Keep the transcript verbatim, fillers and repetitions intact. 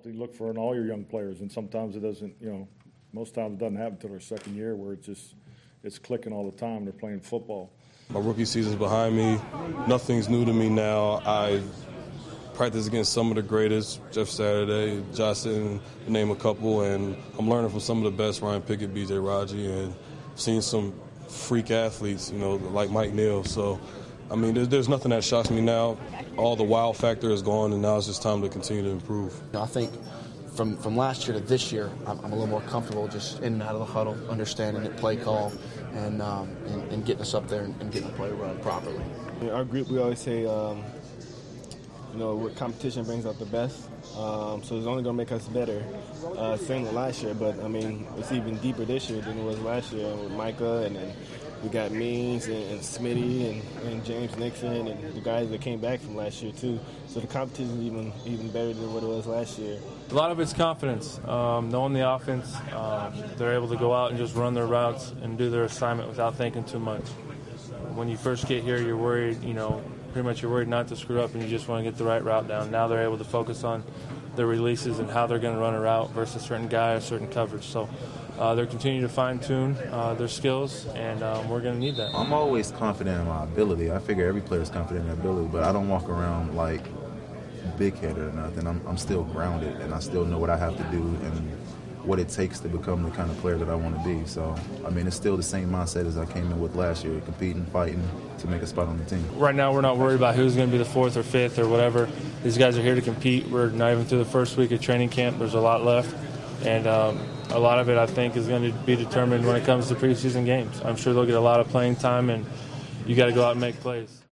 you look for in all your young players, and sometimes it doesn't, you know, most times it doesn't happen until their second year where it's just it's clicking all the time. They're playing football. My rookie season's behind me. Nothing's new to me now. I practice against some of the greatest, Jeff Saturday, Josh Sitton, to name a couple, and I'm learning from some of the best, Ryan Pickett, B J Raji, and seeing some freak athletes, you know, like Mike Neal. So, I mean, there's, there's nothing that shocks me now. All the wow factor is gone, and now it's just time to continue to improve. I think from, from last year to this year, I'm, I'm a little more comfortable just in and out of the huddle, understanding the play call, and, um, and, and getting us up there and, and getting the play run properly. In our group, we always say, um, you know, what competition brings out the best. Um, so it's only going to make us better. Uh, same with last year, but, I mean, it's even deeper this year than it was last year with Micah, and then we got Means and, and Smitty and, and James Nixon and the guys that came back from last year, too. So the competition is even, even better than what it was last year. A lot of it's confidence, um, knowing the offense. Um, they're able to go out and just run their routes and do their assignment without thinking too much. When you first get here, you're worried, you know, pretty much you're worried not to screw up and you just want to get the right route down. Now they're able to focus on their releases and how they're going to run a route versus a certain guy or certain coverage. So uh, they're continuing to fine-tune uh, their skills, and um, we're going to need that. I'm always confident in my ability. I figure every player is confident in their ability, but I don't walk around like big-headed or nothing. I'm, I'm still grounded, and I still know what I have to do and what it takes to become the kind of player that I want to be. So, I mean, it's still the same mindset as I came in with last year, competing, fighting to make a spot on the team. Right now we're not worried about who's going to be the fourth or fifth or whatever. These guys are here to compete. We're not even through the first week of training camp. There's a lot left. And um, a lot of it, I think, is going to be determined when it comes to preseason games. I'm sure they'll get a lot of playing time, and you got to go out and make plays.